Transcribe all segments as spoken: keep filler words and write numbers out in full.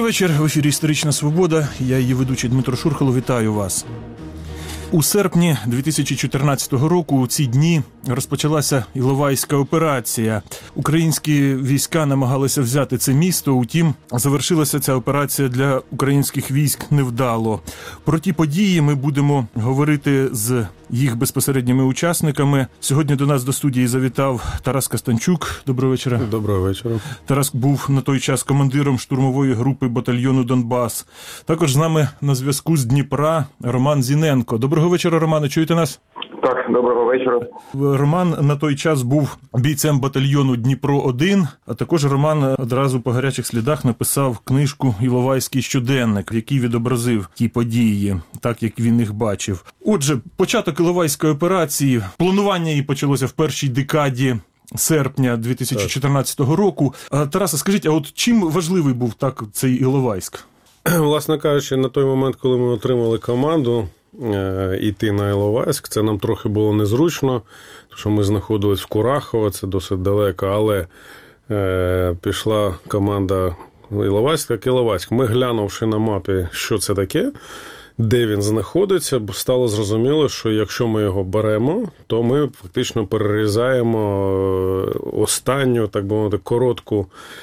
вечір. В ефірі «Історична Свобода». Я її ведучий Дмитро Шурхало. Вітаю вас. У серпні дві тисячі чотирнадцятого року у ці дні розпочалася Іловайська операція. Українські війська намагалися взяти це місто, утім, завершилася ця операція для українських військ невдало. Про ті події ми будемо говорити з їх безпосередніми учасниками. Сьогодні до нас до студії завітав Тарас Костанчук. Доброго вечора. Доброго вечора. Тарас був на той час командиром штурмової групи батальйону «Донбас». Також з нами на зв'язку з Дніпра Роман Зіненко. Доброго вечора, Романе. Чуєте нас? Так, доброго вечора. Роман на той час був бійцем батальйону Дніпро один, а також Роман одразу по гарячих слідах написав книжку «Іловайський щоденник», в якій відобразив ті події, так як він їх бачив. Отже, початок Іловайської операції, планування її почалося в першій декаді серпня дві тисячі чотирнадцятого року. Тарасе, скажіть, а от чим важливий був так цей Іловайськ? Власне кажучи, на той момент, коли ми отримали команду йти на Іловайськ, це нам трохи було незручно, тому що ми знаходились в Курахово, це досить далеко, але е, пішла команда Іловайськ, так Іловайськ. Ми, глянувши на мапі, що це таке, де він знаходиться, стало зрозуміло, що якщо ми його беремо, то ми фактично перерізаємо останню, так би мовити, коротку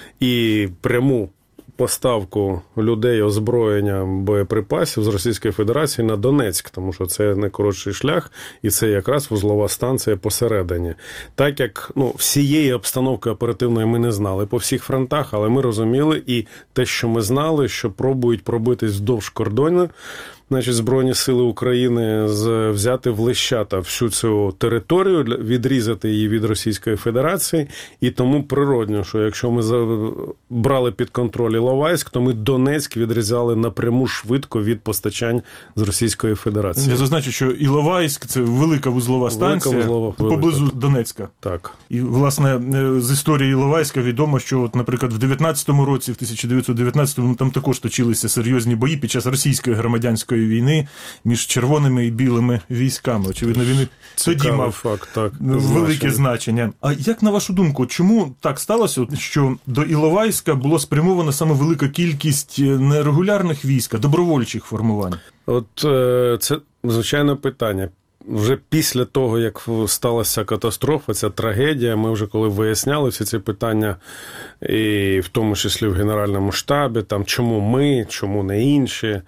і пряму поставку людей, озброєння, боєприпасів з Російської Федерації на Донецьк, тому що це найкоротший шлях, і це якраз вузлова станція посередині. Так як ну, всієї обстановки оперативної ми не знали по всіх фронтах, але ми розуміли, і те, що ми знали, що пробують пробитись вздовж кордону, значить, Збройні сили України взяти в лещата всю цю територію, відрізати її від Російської Федерації, і тому природно, що якщо ми брали під контроль Іловайськ, то ми Донецьк відрізали напряму швидко від постачань з Російської Федерації. Я зазначу, що Іловайськ – це велика вузлова станція велика вузлова, поблизу велика. Донецька. Так. І, власне, з історії Іловайська відомо, що, от, наприклад, в дев'ятнадцятому році, в тисяча дев'ятсот дев'ятнадцятому, там також точилися серйозні бої під час російської громадянської війни між червоними і білими військами. Очевидно, він тоді мав факт, так, велике значення. А як, на вашу думку, чому так сталося, що до Іловайська було спрямовано саме велика кількість не регулярних військ, а добровольчих формувань? От це звичайне питання. Вже після того, як сталася катастрофа, ця трагедія, ми вже коли виясняли всі ці питання, і в тому числі в Генеральному штабі, там, чому ми, чому не інші,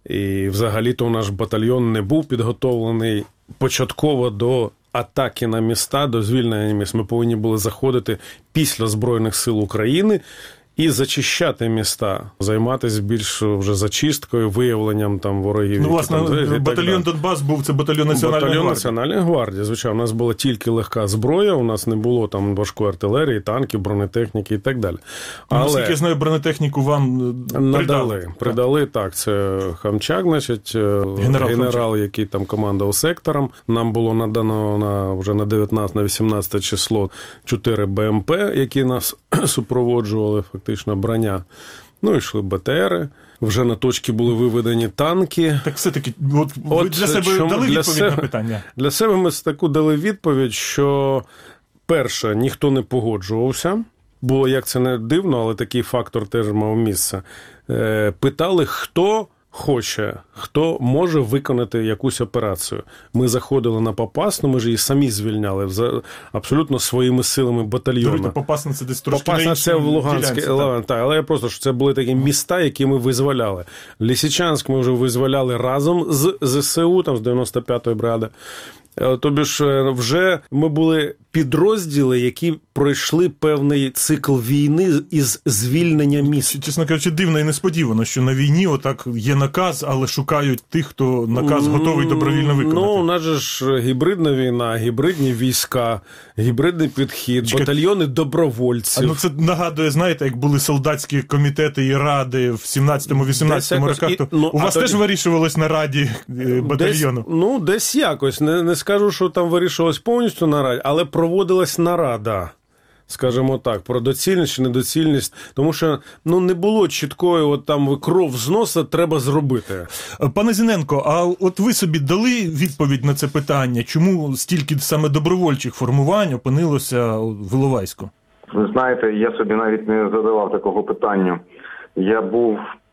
і взагалі-то наш батальйон не був підготовлений початково до атаки на міста, до звільнення міст. Ми повинні були заходити після Збройних сил України і зачищати міста, займатися більш вже зачисткою, виявленням там ворогів. Ну, власне, там, батальйон «Донбас» був, це батальйон Національної батальйон гвардії. Національної гвардії, звичайно. У нас була тільки легка зброя, у нас не було там важкої артилерії, танків, бронетехніки і так далі. Але... Наскільки я знаю, бронетехніку вам надали. Придали, придали так. Це Хамчак, значить, генерал, генерал який там командував сектором. Нам було надано на, вже на дев'ятнадцяте, на вісімнадцяте число чотири БМП, які нас супроводжували, фактично броня. Ну, йшли БТРи. Вже на точки були виведені танки. Так все-таки, от, от ви для себе чому? дали для відповідь себе, на питання? Для себе ми таку дали відповідь, що, перше, ніхто не погоджувався. Було, як це не дивно, але такий фактор теж мав місце. Е, питали, хто хоче, хто може виконати якусь операцію. Ми заходили на Попасну, ми ж її самі звільняли абсолютно своїми силами батальйону. Попасна це десь трошки Попасна це в Луганській, так. Так, але просто що це були такі міста, які ми визволяли. Лисичанськ ми вже визволяли разом з ЗСУ, там з дев'яносто п'ятої бригади. Тобі ж вже ми були підрозділи, які пройшли певний цикл війни із звільнення міст. Чесно кажучи, дивно і несподівано, що на війні отак є наказ, але шукають тих, хто наказ готовий добровільно виконати. Ну, у нас же ж гібридна війна, гібридні війська, гібридний підхід, Чекай, батальйони добровольців. А ну це нагадує, знаєте, як були солдатські комітети і ради в сімнадцятому-вісімнадцятому роках. І, ну, у вас тоді... теж вирішувалось на раді батальйону? Десь, ну, десь якось. Не, не скажу, що там вирішувалось повністю на раді, але проводилась нарада, скажімо так, про доцільність чи недоцільність, тому що ну, не було чіткої, от там кров з носа треба зробити. Пане Зіненко, а от ви собі дали відповідь на це питання, чому стільки саме добровольчих формувань опинилося в Іловайську? Ви знаєте, я собі навіть не задавав такого питання. Я був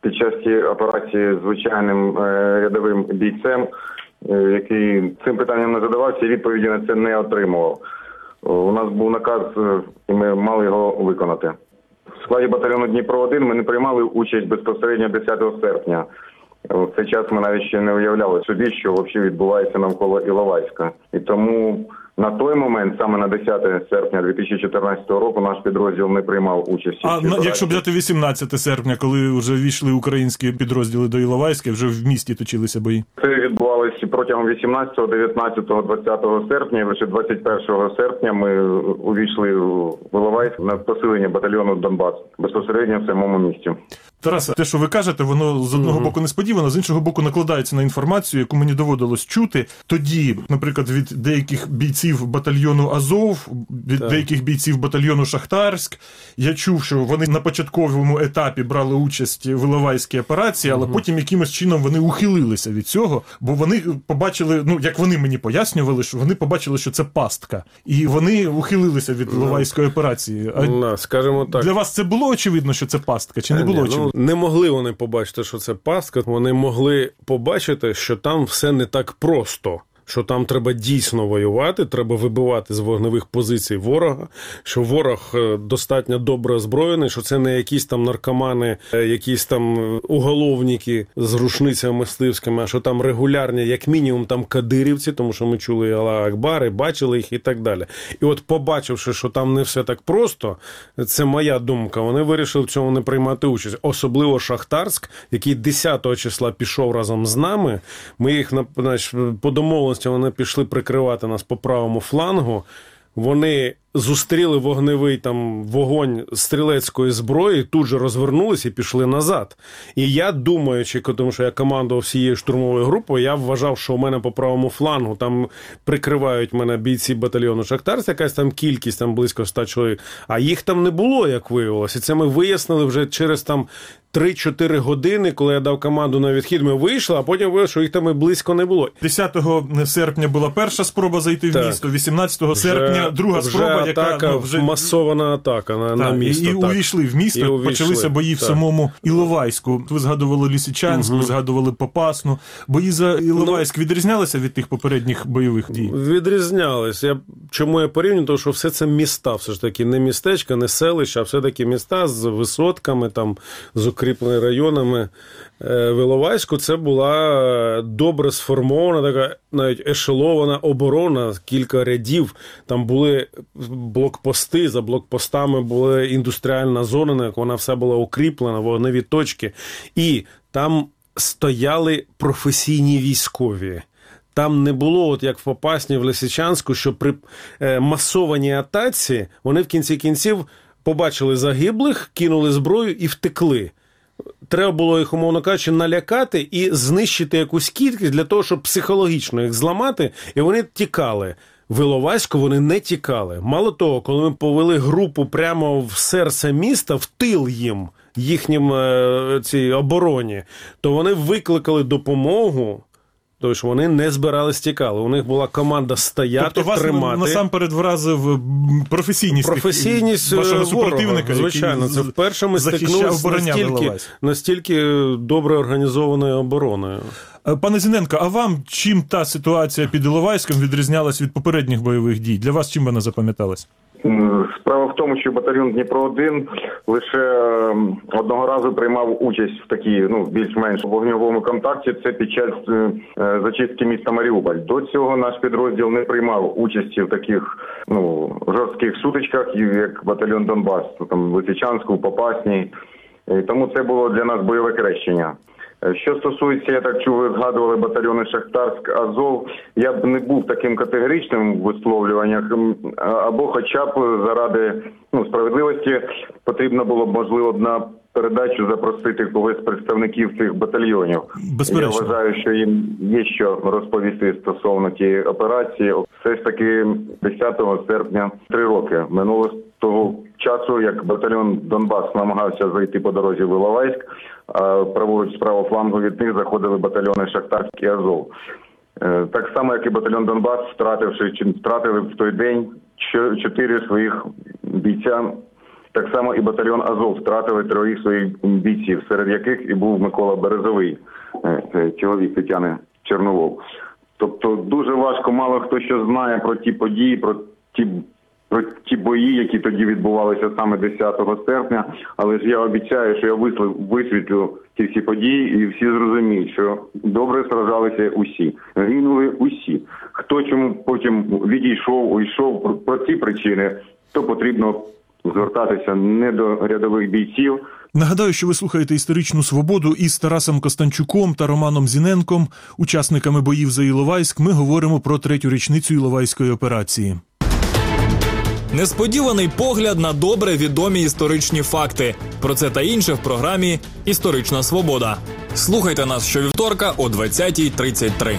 під час цієї операції звичайним е, рядовим бійцем, е, який цим питанням не задавався і відповіді на це не отримував. У нас був наказ, е, і ми мали його виконати. В складі батальйону Дніпро один ми не приймали участь безпосередньо десятого серпня. В цей час ми навіть ще не уявляли собі, що взагалі відбувається навколо Іловайська. І тому на той момент, саме на десяте серпня дві тисячі чотирнадцятого року, наш підрозділ не приймав участь. А ну, якщо взяти вісімнадцяте серпня, коли вже війшли українські підрозділи до Іловайська, вже в місті точилися бої? Це відбувалося протягом вісімнадцятого, дев'ятнадцятого, двадцятого серпня. І лише двадцять першого серпня ми увійшли в Іловайськ на посилення батальйону Донбас безпосередньо в самому місті. Тарасе, те, що ви кажете, воно з одного боку несподівано, з іншого боку накладається на інформацію, яку мені доводилось чути. Тоді, наприклад, від деяких бійців батальйону Азов, від так. деяких бійців батальйону Шахтарськ, я чув, що вони на початковому етапі брали участь в Іловайській операції, але угу. потім якимось чином вони ухилилися від цього, бо вони побачили, ну, як вони мені пояснювали, що вони побачили, що це пастка. І вони ухилилися від Іловайської операції. А no, скажімо так. Для вас це було очевидно, що це пастка, чи не було Ні, очевидно? Ну, не могли вони побачити, що це пастка, вони могли побачити, що там все не так просто. Що там треба дійсно воювати, треба вибивати з вогневих позицій ворога, що ворог достатньо добре озброєний, що це не якісь там наркомани, якісь там уголовники з рушницями мисливськими, а що там регулярні, як мінімум, там кадирівці, тому що ми чули Аллах Акбар і бачили їх і так далі. І от побачивши, що там не все так просто, це моя думка, вони вирішили в цьому не приймати участь. Особливо Шахтарськ, який десятого числа пішов разом з нами, ми їх, значить, по домовленості вони пішли прикривати нас по правому флангу, вони зустріли вогневий там вогонь стрілецької зброї, тут же розвернулися і пішли назад. І я, думаючи, тому що я командував всією штурмовою групою, я вважав, що у мене по правому флангу там прикривають мене бійці батальйону Шахтарськ, якась там кількість, там близько ста чоловік, а їх там не було, як виявилося. І це ми вияснили вже через там три-чотири години, коли я дав команду на відхід, ми вийшли, а потім виявилося, що їх там і близько не було. десятого серпня була перша спроба зайти так. в місто, вісімнадцятого серпня друга вже спроба, атака, яка ну, вже масована атака на, так, на місто. І, і так. увійшли в місто, і увійшли. Почалися бої так. в самому Іловайську. Ви згадували Лисичанськ, угу. ви згадували Попасну. Бої за Іловайськ ну, відрізнялися від тих попередніх бойових дій? Відрізнялися. Я, чому я порівнюю? Тому що все це міста, все ж таки, не містечка, не селища, а все-таки міста з висотками, там, з укріпленими районами. В Іловайську це була добре сформована, така навіть ешелована оборона, кілька рядів. Там були блокпости, за блокпостами була індустріальна зона, вона вся була укріплена, вогневі точки. І там стояли професійні військові. Там не було, от як в Попасні, в Лисичанську, що при масованій атаці вони в кінці кінців побачили загиблих, кинули зброю і втекли. Треба було їх, умовно кажучи, налякати і знищити якусь кількість для того, щоб психологічно їх зламати, і вони тікали. В Іловайську вони не тікали. Мало того, коли ми повели групу прямо в серце міста, в тил їм, їхнім е, цій обороні, то вони викликали допомогу, тому що вони не збирались тікали. У них була команда стояти, тобто вас тримати. насамперед вразив професійність, професійність вашого супротивника, звичайно, це вперше ми стикнулися настільки, настільки добре організованою обороною. Пане Зіненко, а вам чим та ситуація під Іловайськом відрізнялась від попередніх бойових дій? Для вас чим вона запам'яталась? Справа в тому, що батальйон Дніпро один лише одного разу приймав участь в такій, ну, більш-менш вогневому контакті, це під час е, зачистки міста Маріуполь. До цього наш підрозділ не приймав участі в таких, ну, жорстких сутичках, як батальйон Донбас, там, в Лисичанську, в Попасній. І тому це було для нас бойове крещення. Що стосується, я так чув, ви згадували батальйони Шахтарськ, Азов, я б не був таким категоричним в висловлюваннях, або хоча б заради, ну, справедливості потрібно було б, можливо, на передачу запросити когось з представників цих батальйонів. Безперечно. Я вважаю, що їм є що розповісти стосовно тієї операції. Все ж таки десятого серпня три роки минуло з того часу, як батальйон Донбас намагався зайти по дорозі в Іловайськ, а праворуч з правого флангу від них заходили батальйони Шахтарськ і Азов. Так само, як і батальйон Донбас, втративши, чи втратили в той день чотири своїх бійця Так само і батальйон «Азов» втратили троїх своїх бійців, серед яких і був Микола Березовий, чоловік Тетяни Чорновол. Тобто дуже важко, мало хто що знає про ті події, про ті, про ті бої, які тоді відбувалися саме десятого серпня, але ж я обіцяю, що я висвітлю ці всі події і всі зрозуміють, що добре сражалися усі, гинули усі. Хто чому потім відійшов, уйшов, про ці причини, то потрібно звертатися не до рядових бійців. Нагадаю, що ви слухаєте «Історичну свободу» із Тарасом Костанчуком та Романом Зіненком, учасниками боїв за Іловайськ. Ми говоримо про третю річницю Іловайської операції. Несподіваний погляд на добре відомі історичні факти. Про це та інше в програмі «Історична свобода». Слухайте нас щовівторка о двадцятій тридцять три.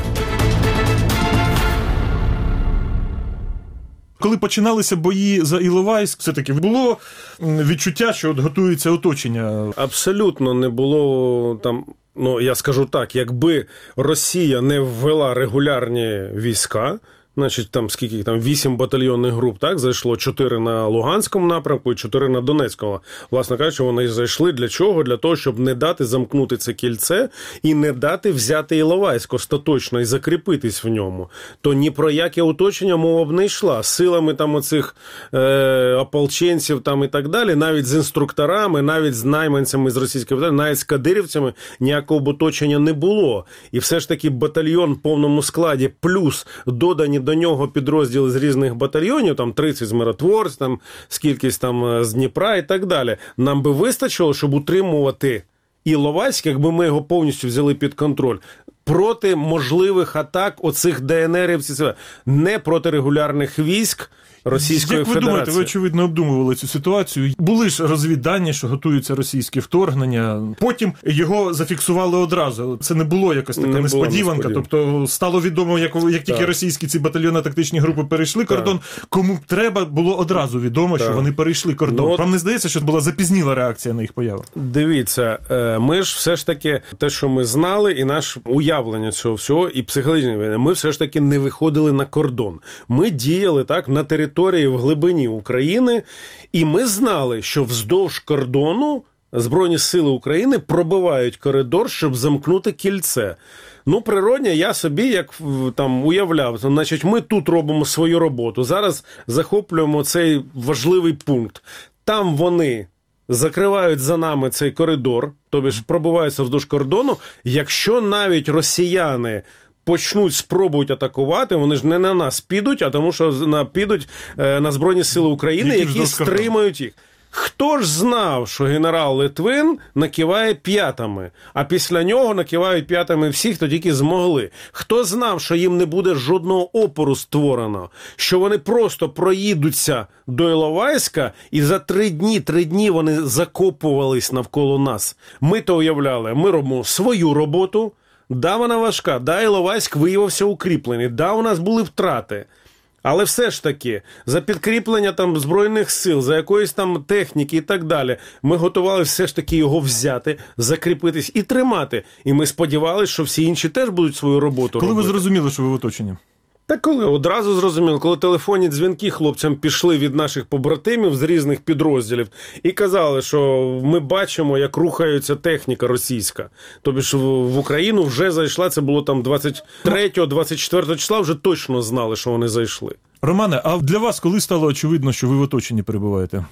Коли починалися бої за Іловайськ, все-таки було відчуття, що от готується оточення? Абсолютно не було там, ну я скажу так, якби Росія не ввела регулярні війська, значить, там скільки там вісім батальйонних груп, так, зайшло, чотири на Луганському напрямку і чотири на Донецькому. Власне кажучи, вони зайшли для чого? Для того, щоб не дати замкнути це кільце і не дати взяти Іловайськ остаточно і закріпитись в ньому. То ні про яке оточення мова б не йшла. Силами там оцих е, ополченців там і так далі, навіть з інструкторами, навіть з найманцями з російської федерації, навіть з кадирівцями ніякого б оточення не було. І все ж таки батальйон в повному складі плюс додані до нього підрозділи з різних батальйонів, там тридцять з миротворців, там скількись там з Дніпра і так далі. Нам би вистачило, щоб утримувати Іловайськ, якби ми його повністю взяли під контроль, проти можливих атак оцих ДНРівців, не проти регулярних військ Російської Як ви Федерації. думаєте, ви, очевидно, обдумували цю ситуацію. Були ж розвіддані, що готуються російські вторгнення. Потім його зафіксували одразу. Це не було якось така не несподіванка. Тобто стало відомо, як, як тільки так. російські ці батальйонно-тактичні групи перейшли кордон, кому треба, було одразу відомо, так. що вони перейшли кордон. Ну, Вам не здається, що була запізніла реакція на їх появу? Дивіться, ми ж все ж таки, те, що ми знали, і наше уявлення цього всього, і психологічне війни, ми все ж таки не виходили на кордон. Ми діяли так на території в глибині України, і ми знали, що вздовж кордону Збройні сили України пробивають коридор, щоб замкнути кільце. Ну, природня, я собі як там уявляв, значить, ми тут робимо свою роботу, зараз захоплюємо цей важливий пункт. Там вони закривають за нами цей коридор, тобто ж пробиваються вздовж кордону. Якщо навіть росіяни почнуть, спробують атакувати, вони ж не на нас підуть, а тому що на, підуть е, на Збройні сили України, які, які стримають їх. Хто ж знав, що генерал Литвин накиває п'ятами, а після нього накивають п'ятами всі, хто тільки змогли? Хто знав, що їм не буде жодного опору створено, що вони просто проїдуться до Іловайська і за три дні, три дні вони закопувались навколо нас? Ми то уявляли, ми робимо свою роботу. Да, вона важка, да, Іловайськ виявився укріплений, да, у нас були втрати. Але все ж таки, за підкріплення там Збройних сил, за якоїсь там техніки і так далі, ми готували все ж таки його взяти, закріпитись і тримати. І ми сподівалися, що всі інші теж будуть свою роботу Коли робити. Коли ви зрозуміли, що ви в оточенні? Та коли? Одразу зрозуміло, коли телефонні дзвінки хлопцям пішли від наших побратимів з різних підрозділів і казали, що ми бачимо, як рухається техніка російська. Тобі ж в Україну вже зайшла, це було там двадцять третього двадцять четвертого числа, вже точно знали, що вони зайшли. Романе, а для вас коли стало очевидно, що ви в оточенні перебуваєте?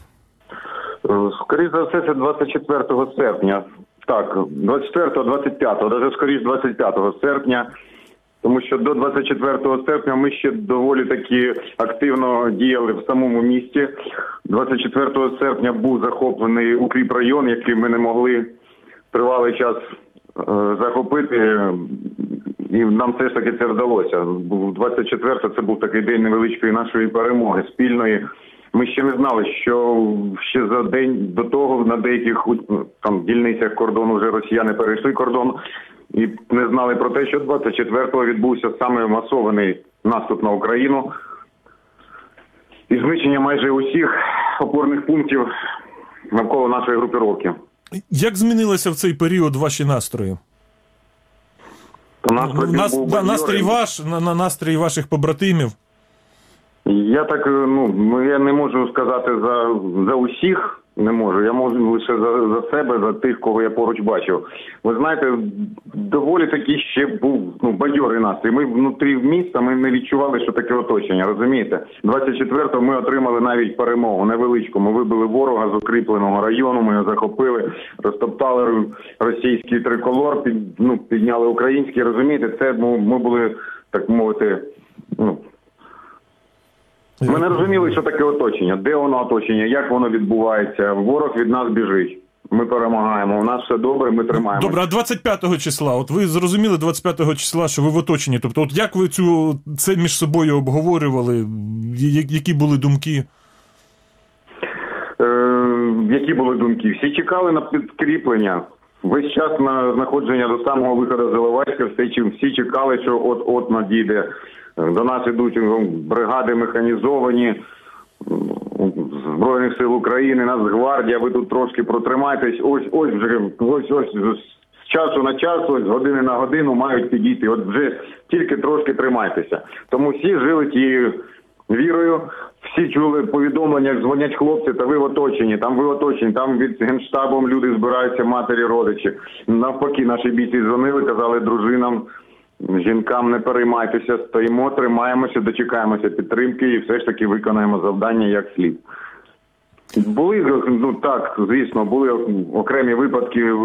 Скоріше за все, це двадцять четвертого серпня. Так, двадцять четвертого двадцять п'ятого, навіть скоріше двадцять п'ятого серпня. Тому що до двадцять четвертого серпня ми ще доволі таки активно діяли в самому місті. двадцять четвертого серпня був захоплений укріпрайон, який ми не могли тривалий час е, захопити. І нам все ж таки це вдалося. двадцять четвертого це був такий день невеличкої нашої перемоги, спільної. Ми ще не знали, що ще за день до того на деяких там дільницях кордону вже росіяни перейшли кордон. І не знали про те, що двадцять четвертого відбувся саме масований наступ на Україну. І знищення майже усіх опорних пунктів навколо нашої групіровки. Як змінилися в цей період ваші настрої? Настрій, Нас, був настрій ваш, на настрій ваших побратимів? Я так, ну, я не можу сказати за, за усіх, Не можу. Я можу лише за, за себе, за тих, кого я поруч бачив. Ви знаєте, доволі таки ще був ну, бадьорий настрій. Ми внутрі міста ми не відчували, що таке оточення, розумієте? двадцять четвертого ми отримали навіть перемогу невеличку. Ми вибили ворога з укріпленого району, ми його захопили, розтоптали російський триколор, під, ну, підняли український, розумієте? Це ми, ми були, так мовити, ну, ми не розуміли, що таке оточення, де воно оточення, як воно відбувається. Ворог від нас біжить. Ми перемагаємо. У нас все добре, ми тримаємося. Добре, а двадцять п'ятого числа, от ви зрозуміли двадцять п'ятого числа, що ви в оточенні. Тобто, от як ви цю це між собою обговорювали? Які були думки? Е, які були думки? Всі чекали на підкріплення. Весь час на знаходження до самого виходу з Іловайська всі, всі чекали, що от-от надійде. До нас ідуть бригади механізовані Збройних сил України, Нацгвардія, ви тут трошки протримайтесь. Ось, ось вже, ось, ось, з часу на час, ось, з години на годину мають підійти. От вже тільки трошки тримайтеся. Тому всі жили тією вірою, всі чули повідомлення, як дзвонять хлопці, та ви в оточенні, там ви в оточенні, там від Генштабом люди збираються, матері, родичі. Навпаки, наші бійці дзвонили, казали дружинам, жінкам, не переймайтеся, стоїмо, тримаємося, дочекаємося підтримки і все ж таки виконаємо завдання як слід. Були, ну так, звісно, були окремі випадки,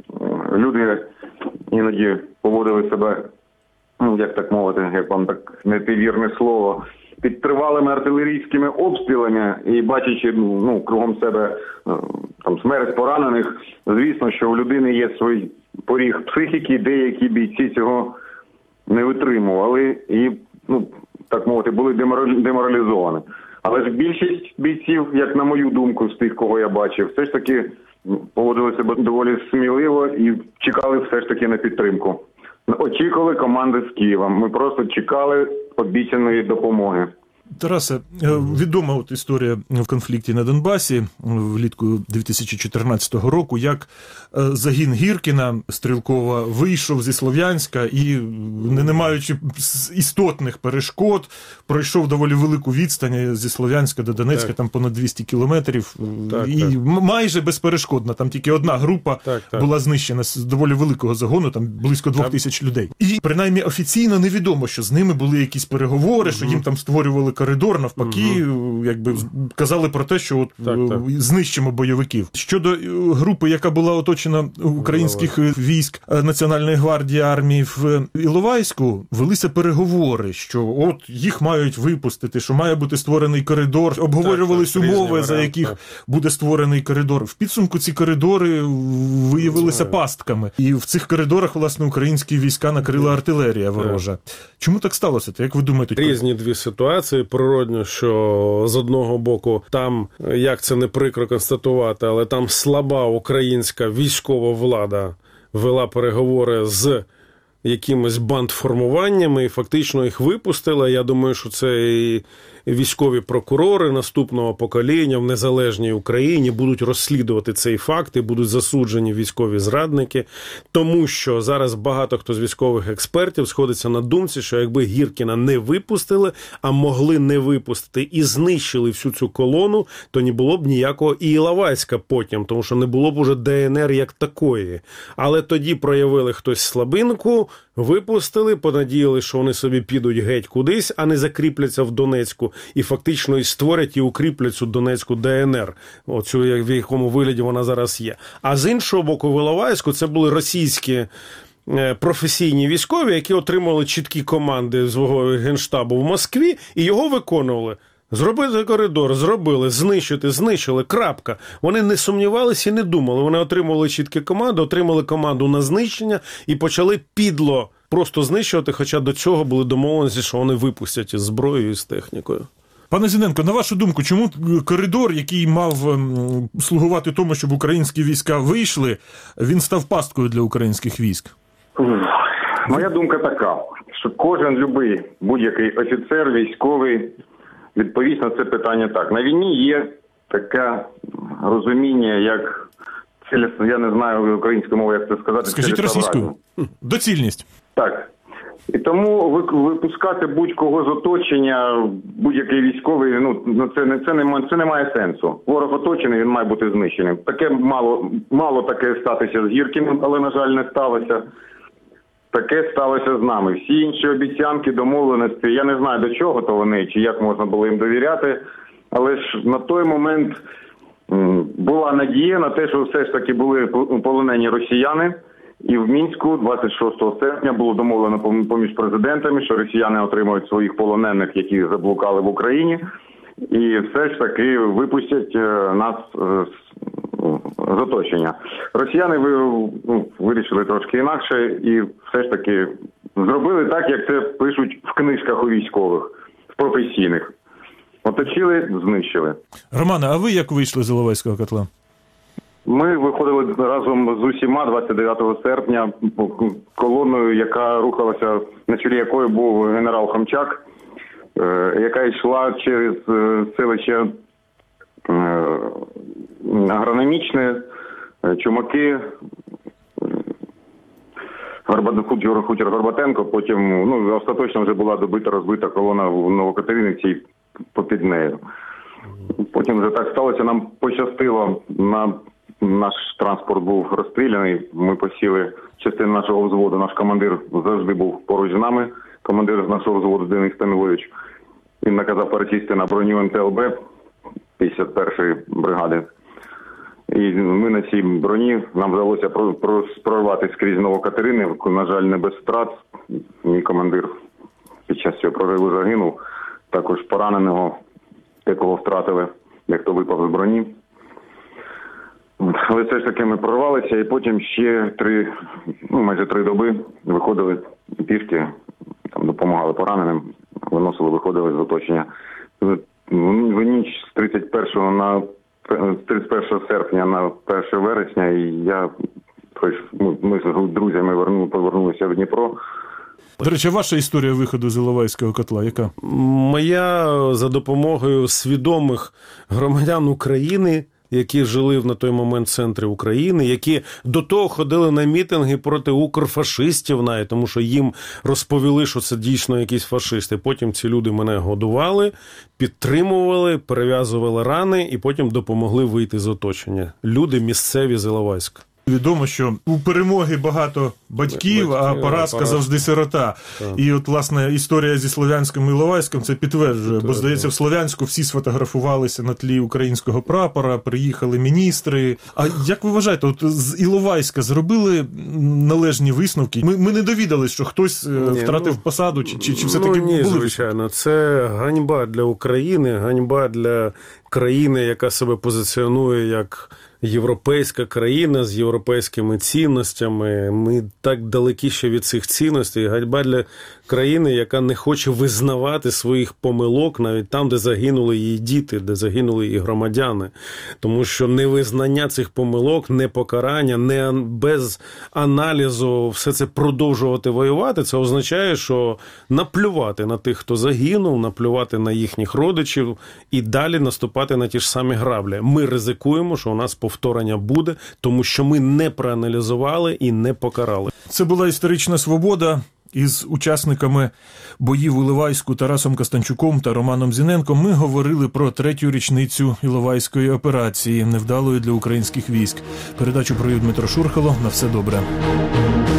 люди іноді поводили себе, ну як так мовити, як вам так не те вірне слово, під тривалими артилерійськими обстрілами і бачачи ну, кругом себе там смерть поранених, звісно, що у людини є свій поріг психіки, деякі бійці цього не витримували і, ну, так мовити, були деморалізовані. Але ж більшість бійців, як на мою думку, з тих, кого я бачив, все ж таки поводили себе доволі сміливо і чекали все ж таки на підтримку. Очікували команди з Києва. Ми просто чекали обіцяної допомоги. Тарасе, відома от історія в конфлікті на Донбасі влітку дві тисячі чотирнадцятого року, як загін Гіркіна Стрілкова вийшов зі Слов'янська і, не маючи істотних перешкод, пройшов доволі велику відстань зі Слов'янська до Донецька, так. Там понад двісті кілометрів, так, і так. майже безперешкодно, там тільки одна група так, так. була знищена з доволі великого загону, там близько двох так. тисяч людей. І принаймні офіційно невідомо, що з ними були якісь переговори, угу. що їм там створювали коридор, навпаки, угу. якби казали про те, що от так, так. знищимо бойовиків. Щодо групи, яка була оточена українських Давай. військ Національної гвардії армії в Іловайську, велися переговори, що от їх мають випустити, що має бути створений коридор, обговорювались так, так, умови, за яких так. буде створений коридор. В підсумку ці коридори виявилися Знаю. пастками. І в цих коридорах, власне, українські війська накрила артилерія ворожа. Так. Чому так сталося? Як ви думаєте? Різні дві ситуації. Природно, що з одного боку там, як це не прикро констатувати, але там слаба українська військова влада вела переговори з якимись бандформуваннями і фактично їх випустила. Я думаю, що це і військові прокурори наступного покоління в незалежній Україні будуть розслідувати цей факт і будуть засуджені військові зрадники, тому що зараз багато хто з військових експертів сходиться на думці, що якби Гіркіна не випустили, а могли не випустити і знищили всю цю колону, то не було б ніякого і Іловайська потім, тому що не було б уже Де Ен Ер як такої. Але тоді проявили хтось слабинку, випустили, понадіяли, що вони собі підуть геть кудись, а не закріпляться в Донецьку. І фактично і створять і укріплять цю Донецьку Де Ен Ер, оцю, в якому вигляді вона зараз є. А з іншого боку, в Іловайську це були російські професійні військові, які отримали чіткі команди з свого Генштабу в Москві і його виконували. Зробити коридор, зробили, знищити, знищили, крапка. Вони не сумнівалися і не думали. Вони отримали чіткі команди, отримали команду на знищення і почали підло просто знищувати, хоча до цього були домовленості, що вони випустять із зброєю і з технікою. Пане Зіненко, на вашу думку, чому коридор, який мав слугувати тому, щоб українські війська вийшли, він став пасткою для українських військ? Моя думка така, що кожен любий будь-який офіцер, військовий відповість на це питання так. На війні є таке розуміння, як цілісно, я не знаю українською мовою, як це сказати. Скажіть російською. Доцільність. Так. І тому випускати будь-кого з оточення, будь-який військовий, ну це не це не це не має сенсу. Ворог оточений, він має бути знищеним. Таке мало мало таке статися з Гіркіним, але на жаль не сталося. Таке сталося з нами. Всі інші обіцянки, домовленості, я не знаю до чого то вони, чи як можна було їм довіряти, але ж на той момент була надія на те, що все ж таки були полонені росіяни. І в Мінську двадцять шостого серпня було домовлено поміж президентами, що росіяни отримують своїх полонених, які заблукали в Україні, і все ж таки випустять нас з оточення. Росіяни вирішили трошки інакше і все ж таки зробили так, як це пишуть в книжках у військових, в професійних. Оточили, знищили. Романе, а ви як вийшли з Іловайського котла? Ми виходили разом з усіма двадцять дев'ятого серпня колоною, яка рухалася, на чолі якої був генерал Хомчак, яка йшла через селище Агрономічне, Чумаки, хутір, хутір Горбатенко, потім ну, остаточно вже була добита, розбита колона в Новокатеринівці попід нею. Потім вже так сталося, нам пощастило, на наш транспорт був розстріляний, ми посіли частину нашого взводу, наш командир завжди був поруч з нами, командир з нашого взводу Денис Станилович. Він наказав пересісти на броню ен те el бе п'ятдесят першої бригади. І ми на цій броні, нам вдалося прорвати скрізь Новокатеринівку, на жаль, не без втрат. Мій командир під час цього прориву загинув, також пораненого, якого втратили, як то випав з броні. Але все ж таки ми прорвалися, і потім ще три, ну майже три доби виходили пішки, там допомагали пораненим, виносили, виходили з оточення. В ніч з тридцять першого на з тридцять першого серпня на перше вересня, і я ми з друзями вернули, повернулися в Дніпро. До речі, ваша історія виходу з Іловайського котла яка? Моя за допомогою свідомих громадян України, які жили на той момент в центрі України, які до того ходили на мітинги проти укрфашистів, навіть, тому що їм розповіли, що це дійсно якісь фашисти. Потім ці люди мене годували, підтримували, перев'язували рани і потім допомогли вийти з оточення. Люди місцеві з Іловайська. Відомо, що у перемоги багато батьків, Батьки, а поразка поразка. завжди сирота. Так. І от, власне, історія зі Слов'янськом і Іловайськом це підтверджує. Бо, здається, в Слов'янську всі сфотографувалися на тлі українського прапора, приїхали міністри. А як ви вважаєте, от з Іловайська зробили належні висновки? Ми, ми не довідались, що хтось ні, втратив ну, посаду, чи, чи, чи все-таки ну, ні, були? Звичайно, це ганьба для України, ганьба для країни, яка себе позиціонує як європейська країна з європейськими цінностями. Ми так далекі ще від цих цінностей. Ганьба для країни, яка не хоче визнавати своїх помилок навіть там, де загинули її діти, де загинули її громадяни. Тому що невизнання цих помилок, не покарання, не без аналізу все це продовжувати воювати, це означає, що наплювати на тих, хто загинув, наплювати на їхніх родичів і далі наступати на ті ж самі граблі. Ми ризикуємо, що у нас повторення буде, тому що ми не проаналізували і не покарали. Це була історична свобода. Із учасниками боїв у Іловайську Тарасом Костанчуком та Романом Зіненком ми говорили про третю річницю Іловайської операції, невдалої для українських військ. Передачу провів Дмитро Шурхало. На все добре.